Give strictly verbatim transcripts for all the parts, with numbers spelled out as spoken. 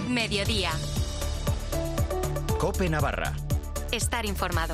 Mediodía. COPE Navarra. Estar informado.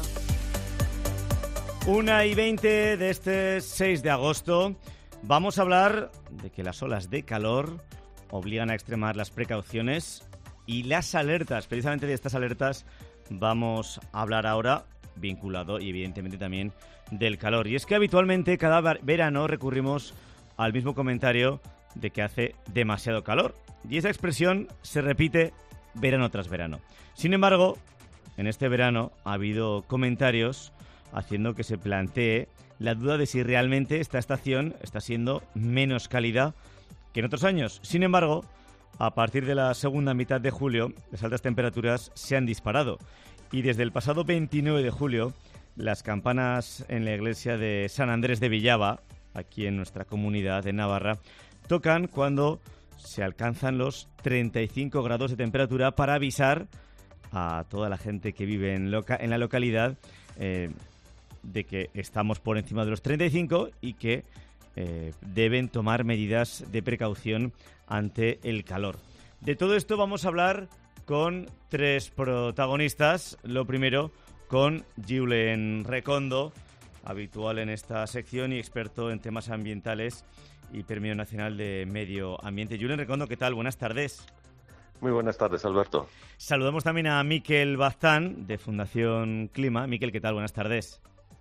Una y veinte de este seis de agosto vamos a hablar de que las olas de calor obligan a extremar las precauciones y las alertas. Precisamente de estas alertas vamos a hablar ahora, vinculado y evidentemente también del calor. Y es que habitualmente cada verano recurrimos al mismo comentario de que hace demasiado calor. Y esa expresión se repite verano tras verano. Sin embargo, en este verano ha habido comentarios haciendo que se plantee la duda de si realmente esta estación está siendo menos cálida que en otros años. Sin embargo, a partir de la segunda mitad de julio, las altas temperaturas se han disparado. Y desde el pasado veintinueve de julio, las campanas en la iglesia de San Andrés de Villaba, aquí en nuestra comunidad de Navarra, tocan cuando se alcanzan los treinta y cinco grados de temperatura para avisar a toda la gente que vive en, loca- en la localidad eh, de que estamos por encima de los treinta y cinco y que eh, deben tomar medidas de precaución ante el calor. De todo esto vamos a hablar con tres protagonistas. Lo primero con Julen Recondo, habitual en esta sección y experto en temas ambientales y Premio Nacional de Medio Ambiente. Julen Recondo, ¿qué tal? Buenas tardes. Muy buenas tardes, Alberto. Saludamos también a Miquel Baztán, de Fundación Clima. Miquel, ¿qué tal? Buenas tardes.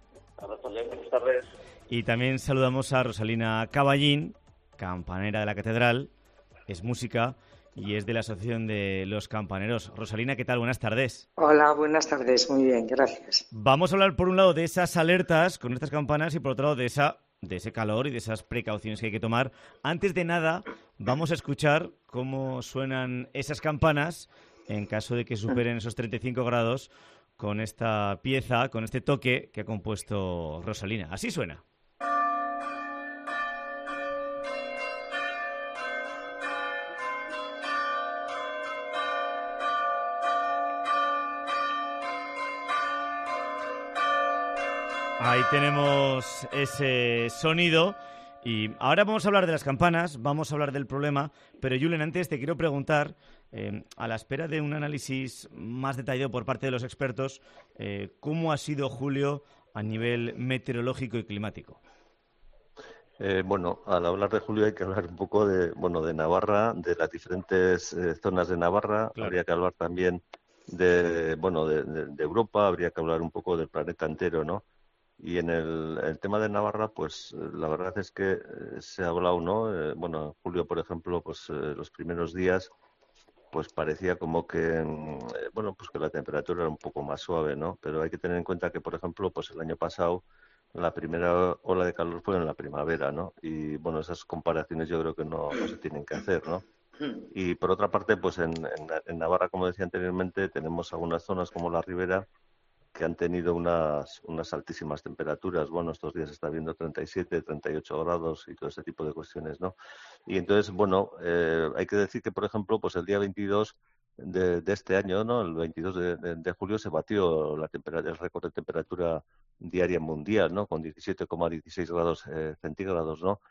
Buenas tardes. Y también saludamos a Rosalina Caballín, campanera de la Catedral, es música y es de la Asociación de los Campaneros. Rosalina, ¿qué tal? Buenas tardes. Hola, buenas tardes. Muy bien, gracias. Vamos a hablar por un lado de esas alertas con estas campanas y por otro lado de esa de ese calor y de esas precauciones que hay que tomar. Antes de nada, vamos a escuchar cómo suenan esas campanas en caso de que superen esos treinta y cinco grados con esta pieza, con este toque que ha compuesto Rosalina. Así suena. Ahí tenemos ese sonido y ahora vamos a hablar de las campanas, vamos a hablar del problema, pero Julen, antes te quiero preguntar, eh, a la espera de un análisis más detallado por parte de los expertos, eh, ¿cómo ha sido julio a nivel meteorológico y climático? Eh, bueno, al hablar de julio hay que hablar un poco de, bueno, de Navarra, de las diferentes eh, zonas de Navarra. Claro. Habría que hablar también de, bueno, de, de, de Europa, habría que hablar un poco del planeta entero, ¿no? Y en el, el tema de Navarra, pues la verdad es que eh, se ha hablado, ¿no? Eh, bueno, en julio, por ejemplo, pues eh, los primeros días, pues parecía como que, eh, bueno, pues que la temperatura era un poco más suave, ¿no? Pero hay que tener en cuenta que, por ejemplo, pues el año pasado la primera ola de calor fue en la primavera, ¿no? Y bueno, esas comparaciones yo creo que no, no se tienen que hacer, ¿no? Y por otra parte, pues en, en, en Navarra, como decía anteriormente, tenemos algunas zonas como la Ribera que han tenido unas, unas altísimas temperaturas. Bueno, estos días está viendo treinta y siete, treinta y ocho grados y todo ese tipo de cuestiones, ¿no? Y entonces, bueno, eh, hay que decir que, por ejemplo, pues el día veintidós de, de este año, ¿no? El veintidós de, de, de julio se batió la temperatura, el récord de temperatura diaria mundial, ¿no? Con diecisiete coma dieciséis grados eh, centígrados, ¿no?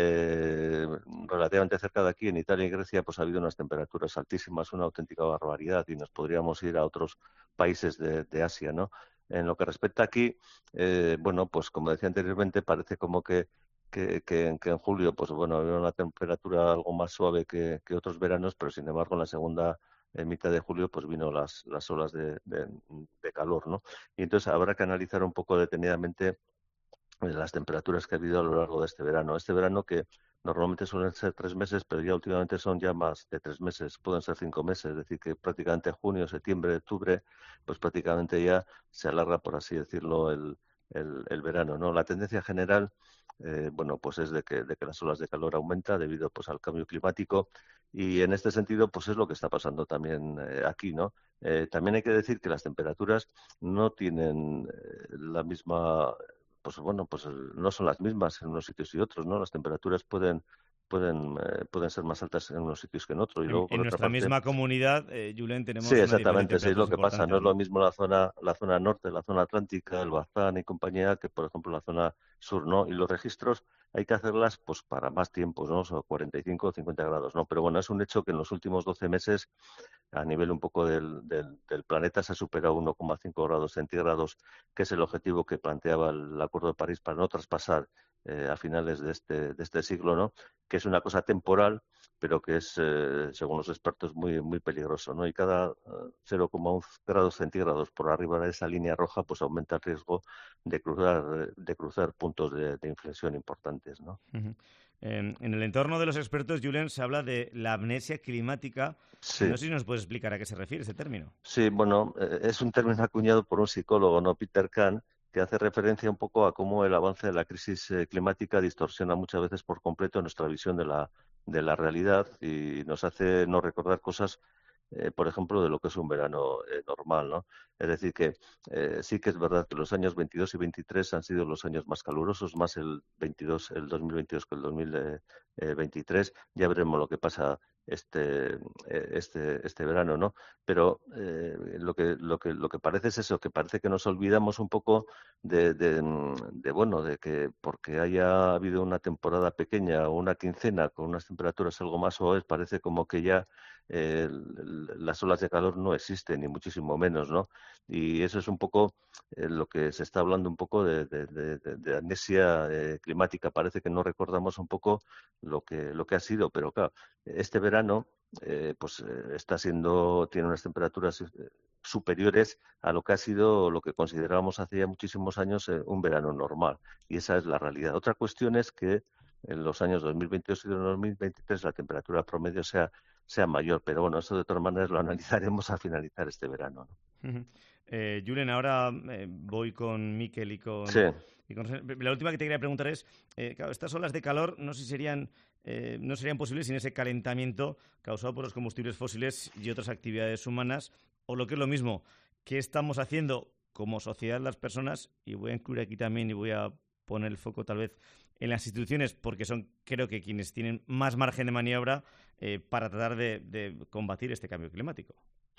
Eh, relativamente cerca de aquí, en Italia y Grecia, pues ha habido unas temperaturas altísimas, una auténtica barbaridad, y nos podríamos ir a otros países de, de Asia, ¿no? En lo que respecta aquí, eh, bueno, pues como decía anteriormente, parece como que, que, que, que en julio, pues bueno, había una temperatura algo más suave que, que otros veranos, pero sin embargo en la segunda en mitad de julio pues vino las, las olas de, de, de calor, ¿no? Y entonces habrá que analizar un poco detenidamente las temperaturas que ha habido a lo largo de este verano. Este verano que normalmente suelen ser tres meses, pero ya últimamente son ya más de tres meses, pueden ser cinco meses, es decir, que prácticamente junio, septiembre, octubre, pues prácticamente ya se alarga, por así decirlo, el, el, el verano, ¿no? La tendencia general, eh, bueno, pues es de que, de que las olas de calor aumentan debido pues al cambio climático y en este sentido, pues es lo que está pasando también eh, aquí, ¿no? Eh, también hay que decir que las temperaturas no tienen eh, la misma pues bueno, pues no son las mismas en unos sitios y otros, ¿no? Las temperaturas pueden pueden eh, pueden ser más altas en unos sitios que en otros. Y En, luego, por en otra nuestra parte, misma comunidad, eh, Julen, tenemos sí, una diferencia de exactamente, sí es lo temperaturas que pasa. No importantes, es lo ¿no? mismo la zona la zona norte, la zona atlántica, el Bazán y compañía, que por ejemplo la zona sur, ¿no? Y los registros hay que hacerlas pues para más tiempos, ¿no? O sea, cuarenta y cinco o cincuenta grados, ¿no? Pero bueno, es un hecho que en los últimos doce meses, a nivel un poco del, del, del planeta, se ha superado uno coma cinco grados centígrados, que es el objetivo que planteaba el Acuerdo de París para no traspasar eh, a finales de este, de este siglo, ¿no? Que es una cosa temporal, pero que es, eh, según los expertos, muy muy peligroso, ¿no? Y cada uh, cero coma uno grados centígrados por arriba de esa línea roja, pues aumenta el riesgo de cruzar de cruzar puntos de, de inflexión importantes, ¿no? Uh-huh. Eh, en el entorno de los expertos, Julen, se habla de la amnesia climática. Sí, No sé si nos puedes explicar a qué se refiere ese término. sí, bueno, eh, es un término acuñado por un psicólogo, ¿no? Peter Kahn, que hace referencia un poco a cómo el avance de la crisis eh, climática distorsiona muchas veces por completo nuestra visión de la, de la realidad y nos hace no recordar cosas, eh, por ejemplo, de lo que es un verano eh, normal, ¿no? Es decir, que eh, sí que es verdad que los años veintidós y veintitrés han sido los años más calurosos, más el veintidós, el dos mil veintidós que el dos mil veintitrés. Ya veremos lo que pasa este, eh, este, este verano, ¿no? Pero eh, lo que lo que lo que parece es eso, que parece que nos olvidamos un poco de, de, de, bueno, de que porque haya habido una temporada pequeña o una quincena con unas temperaturas algo más suaves, parece como que ya eh, las olas de calor no existen, ni muchísimo menos, ¿no? Y eso es un poco eh, lo que se está hablando un poco de, de, de, de amnesia eh, climática. Parece que no recordamos un poco lo que lo que ha sido, pero claro, este verano eh, pues eh, está siendo, tiene unas temperaturas eh, superiores a lo que ha sido lo que considerábamos hace ya muchísimos años eh, un verano normal. Y esa es la realidad. Otra cuestión es que en los años dos mil veintidós y dos mil veintitrés la temperatura promedio sea, sea mayor. Pero bueno, eso de todas maneras lo analizaremos al finalizar este verano, ¿no? Uh-huh. Eh, Julen, ahora eh, voy con Miquel y con, Sí. y con... La última que te quería preguntar es, eh, claro, estas olas de calor no sé si serían, eh, no serían posibles sin ese calentamiento causado por los combustibles fósiles y otras actividades humanas, o lo que es lo mismo, ¿qué estamos haciendo como sociedad las personas? Y voy a incluir aquí también y voy a poner el foco tal vez en las instituciones, porque son creo que quienes tienen más margen de maniobra eh, para tratar de, de combatir este cambio climático.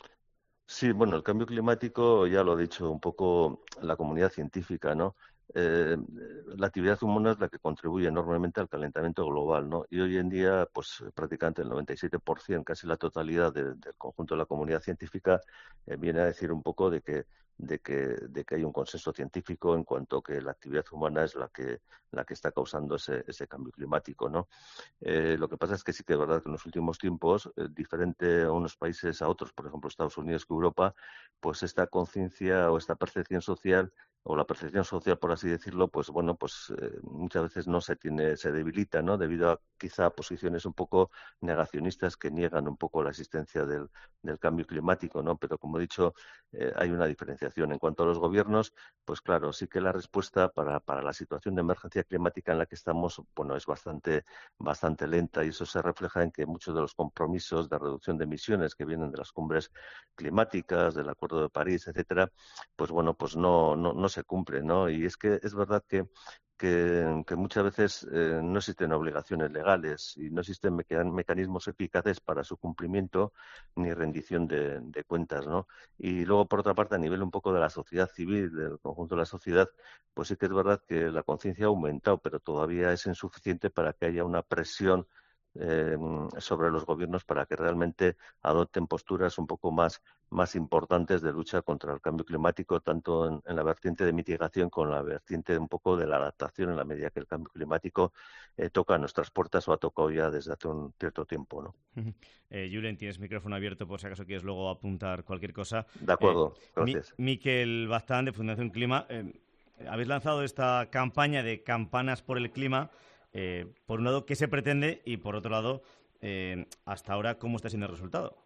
Sí, bueno, el cambio climático, ya lo ha dicho un poco la comunidad científica, ¿no? Eh, la actividad humana es la que contribuye enormemente al calentamiento global, ¿no? Y hoy en día, pues prácticamente el noventa y siete por ciento, casi la totalidad de, del conjunto de la comunidad científica, eh, viene a decir un poco de que, de que, de que hay un consenso científico en cuanto a que la actividad humana es la que, la que está causando ese, ese cambio climático, ¿no? Eh, lo que pasa es que sí que es verdad que en los últimos tiempos, eh, diferente a unos países a otros, por ejemplo Estados Unidos que Europa, pues esta conciencia o esta percepción social o la percepción social, por así decirlo, pues bueno, pues eh, muchas veces no se tiene, se debilita, ¿no? Debido a quizá posiciones un poco negacionistas que niegan un poco la existencia del, del cambio climático, ¿no? Pero como he dicho, eh, hay una diferenciación. En cuanto a los gobiernos, pues claro, sí que la respuesta para, para la situación de emergencia climática en la que estamos, bueno, es bastante bastante lenta y eso se refleja en que muchos de los compromisos de reducción de emisiones que vienen de las cumbres climáticas, del Acuerdo de París, etcétera, pues bueno, pues no no, no se cumplen, ¿no? Y es que es verdad que que, que muchas veces eh, no existen obligaciones legales y no existen meca- mecanismos eficaces para su cumplimiento ni rendición de, de cuentas, ¿no? Y luego, por otra parte, a nivel un poco de la sociedad civil, del conjunto de la sociedad, pues sí que es verdad que la conciencia ha aumentado, pero todavía es insuficiente para que haya una presión eh, sobre los gobiernos para que realmente adopten posturas un poco más, más importantes de lucha contra el cambio climático, tanto en, en la vertiente de mitigación como en la vertiente un poco de la adaptación en la medida que el cambio climático eh, toca a nuestras puertas o ha tocado ya desde hace un cierto tiempo, ¿no? Eh, Julen, tienes micrófono abierto por si acaso quieres luego apuntar cualquier cosa. De Eh, acuerdo, Mi, gracias. Miquel Baztán, de Fundación Clima, eh, habéis lanzado esta campaña de campanas por el clima. Eh, por un lado, ¿qué se pretende? Y por otro lado, eh, hasta ahora, ¿cómo está siendo el resultado?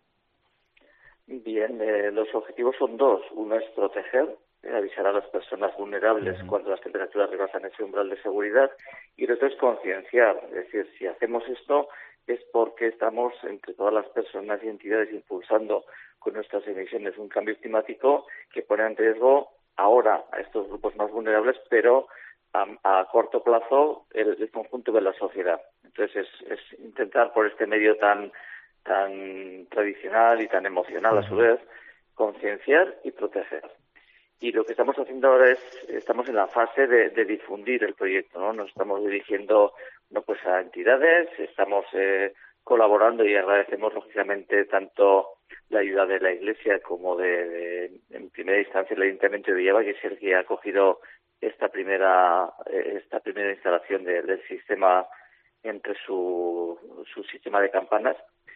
Bien, eh, los objetivos son dos. Uno es proteger, eh, avisar a las personas vulnerables Uh-huh. cuando las temperaturas rebasan ese umbral de seguridad. Y el otro es concienciar. Es decir, si hacemos esto es porque estamos entre todas las personas y entidades impulsando con nuestras emisiones un cambio climático que pone en riesgo ahora a estos grupos más vulnerables, pero a, a corto plazo el, el conjunto de la sociedad. Entonces es, es intentar por este medio tan tan tradicional y tan emocional a su vez, concienciar y proteger. Y lo que estamos haciendo ahora es, estamos en la fase de, de difundir el proyecto, ¿no? Nos estamos dirigiendo, no pues a entidades, estamos eh, colaborando y agradecemos lógicamente tanto la ayuda de la Iglesia como de, de en primera instancia el Ayuntamiento de Villava, que es el que ha acogido esta primera esta primera instalación de, del sistema entre su, su sistema de campanas.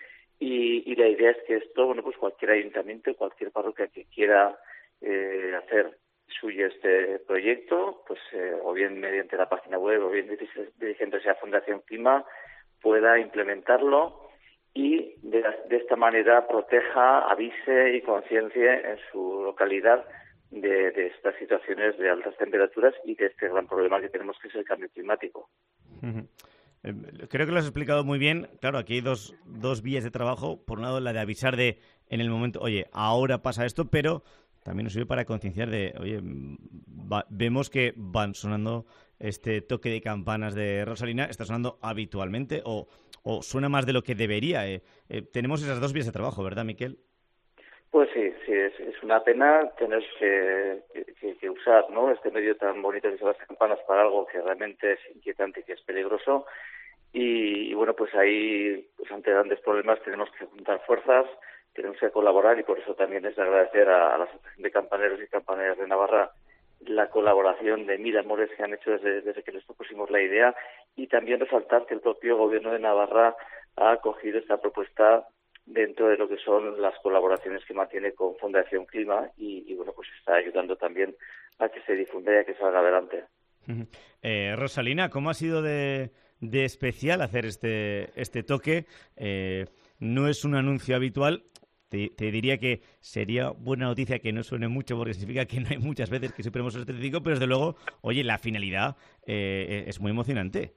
Y, y la idea es que esto, bueno, pues cualquier ayuntamiento, cualquier parroquia que quiera eh, hacer suyo este proyecto, pues eh, o bien mediante la página web o bien dirigiéndose a Fundación Clima, pueda implementarlo y de, de esta manera proteja, avise y conciencie en su localidad de, de estas situaciones de altas temperaturas y de este gran problema que tenemos, que es el cambio climático. Uh-huh. Creo que lo has explicado muy bien. Claro, aquí hay dos, dos vías de trabajo. Por un lado, la de avisar de en el momento, oye, ahora pasa esto, pero también nos sirve para concienciar de, oye, va, vemos que van sonando este toque de campanas de Rosalina, está sonando habitualmente o, o suena más de lo que debería. Eh, eh, tenemos esas dos vías de trabajo, ¿verdad, Miquel? Pues sí, sí, es, es una pena tener que, que, que usar, ¿no?, este medio tan bonito que son las campanas para algo que realmente es inquietante y que es peligroso. Y, y bueno, pues ahí, pues ante grandes problemas tenemos que juntar fuerzas, tenemos que colaborar, y por eso también es de agradecer a, a la Asociación de Campaneros y Campaneras de Navarra la colaboración de mil amores que han hecho desde, desde que les propusimos la idea, y también resaltar que el propio Gobierno de Navarra ha acogido esta propuesta dentro de lo que son las colaboraciones que mantiene con Fundación Clima y, y bueno, pues está ayudando también a que se difunda y a que salga adelante. Uh-huh. Eh, Rosalina, ¿cómo ha sido de, de especial hacer este, este toque? Eh, no es un anuncio habitual. Te, te diría que sería buena noticia que no suene mucho, porque significa que no hay muchas veces que superemos los treinta y cinco, pero desde luego, oye, la finalidad eh, es muy emocionante.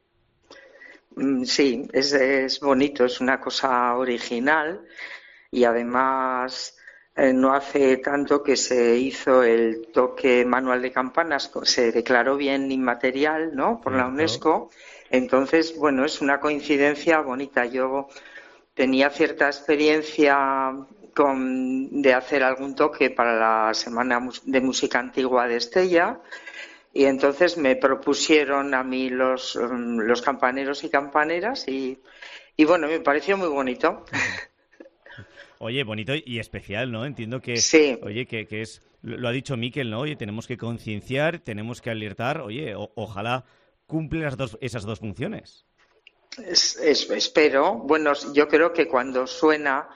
Sí, es, es bonito, es una cosa original y además eh, no hace tanto que se hizo el toque manual de campanas, se declaró bien inmaterial, ¿no?, por la UNESCO. Entonces, bueno, es una coincidencia bonita. Yo tenía cierta experiencia con, de hacer algún toque para la Semana de Música Antigua de Estella. Y entonces me propusieron a mí los, los campaneros y campaneras y, y bueno, me pareció muy bonito. Oye, bonito y especial, ¿no? Entiendo que, sí. oye, que, que es, lo ha dicho Miquel, ¿no? Oye, tenemos que concienciar, tenemos que alertar, oye, o, ojalá cumple las dos, esas dos funciones. Es, es, espero. Bueno, yo creo que cuando suena,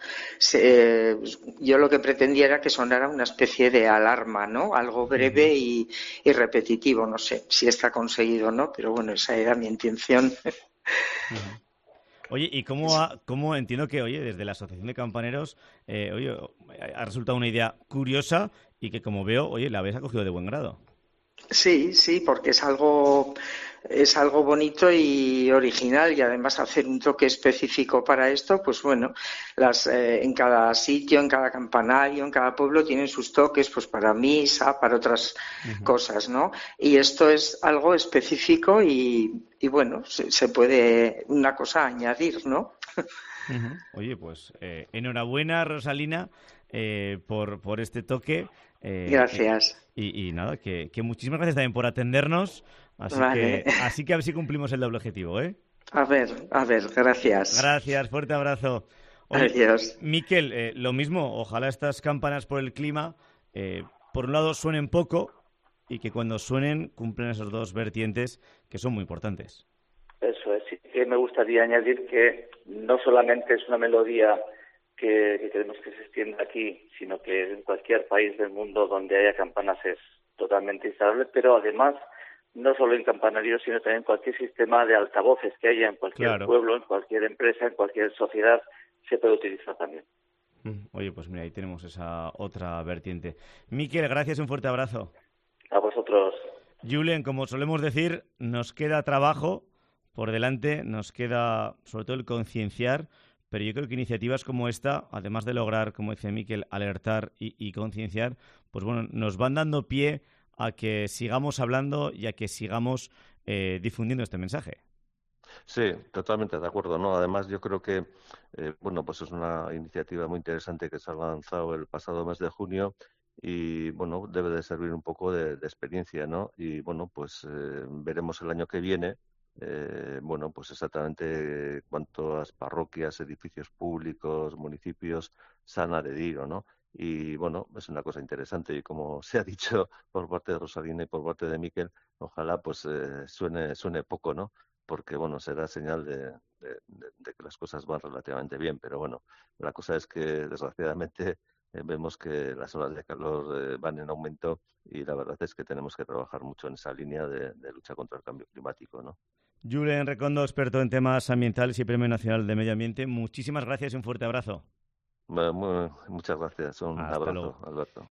se, yo lo que pretendía era que sonara una especie de alarma, ¿no? Algo breve uh-huh. y, y repetitivo. No sé si está conseguido o no, pero bueno, esa era mi intención. Uh-huh. Oye, ¿y cómo, ha, cómo entiendo que, oye, desde la Asociación de Campaneros, eh, oye, ha resultado una idea curiosa y que, como veo, oye, la habéis acogido de buen grado? Sí, sí, porque es algo es algo bonito y original, y además hacer un toque específico para esto, pues bueno, las eh, en cada sitio, en cada campanario, en cada pueblo tienen sus toques, pues para misa, para otras uh-huh. cosas, ¿no? Y esto es algo específico y, y bueno, se, se puede una cosa añadir, ¿no? Uh-huh. Oye, pues eh, enhorabuena, Rosalina, eh, por, por este toque. Eh, gracias. Y, y nada, que, que muchísimas gracias también por atendernos. Así, vale. que, así que a ver si cumplimos el doble objetivo, ¿eh? A ver, a ver, gracias. Gracias, fuerte abrazo. Oye, Adiós. Miquel, eh, lo mismo, ojalá estas campanas por el clima, eh, por un lado suenen poco y que cuando suenen cumplen esos dos vertientes que son muy importantes. Eso es, sí que me gustaría añadir que no solamente es una melodía que, que queremos que se extienda aquí, sino que en cualquier país del mundo donde haya campanas es totalmente instalable, pero además no solo en campanarios, sino también en cualquier sistema de altavoces que haya en cualquier claro. pueblo, en cualquier empresa, en cualquier sociedad, se puede utilizar también. Oye, pues mira, ahí tenemos esa otra vertiente. Miquel, gracias, un fuerte abrazo. A vosotros. Julen, como solemos decir, nos queda trabajo por delante, nos queda sobre todo el concienciar, pero yo creo que iniciativas como esta, además de lograr, como decía Miquel, alertar y, y concienciar, pues bueno, nos van dando pie a que sigamos hablando y a que sigamos eh, difundiendo este mensaje. Sí, totalmente de acuerdo, ¿no? Además, yo creo que, eh, bueno, pues es una iniciativa muy interesante que se ha lanzado el pasado mes de junio y, bueno, debe de servir un poco de, de experiencia, ¿no? Y, bueno, pues eh, veremos el año que viene, eh, bueno, pues exactamente cuántas parroquias, edificios públicos, municipios se han adherido, ¿no? Y, bueno, es una cosa interesante y, como se ha dicho por parte de Rosalina y por parte de Miquel, ojalá pues eh, suene, suene poco, ¿no? Porque, bueno, será señal de, de, de, de que las cosas van relativamente bien. Pero, bueno, la cosa es que, desgraciadamente, eh, vemos que las olas de calor eh, van en aumento y la verdad es que tenemos que trabajar mucho en esa línea de, de lucha contra el cambio climático, ¿no? Julen Recondo, experto en temas ambientales y Premio Nacional de Medio Ambiente, muchísimas gracias y un fuerte abrazo. Bueno, muy, muchas gracias. Un Hasta abrazo, luego. Alberto.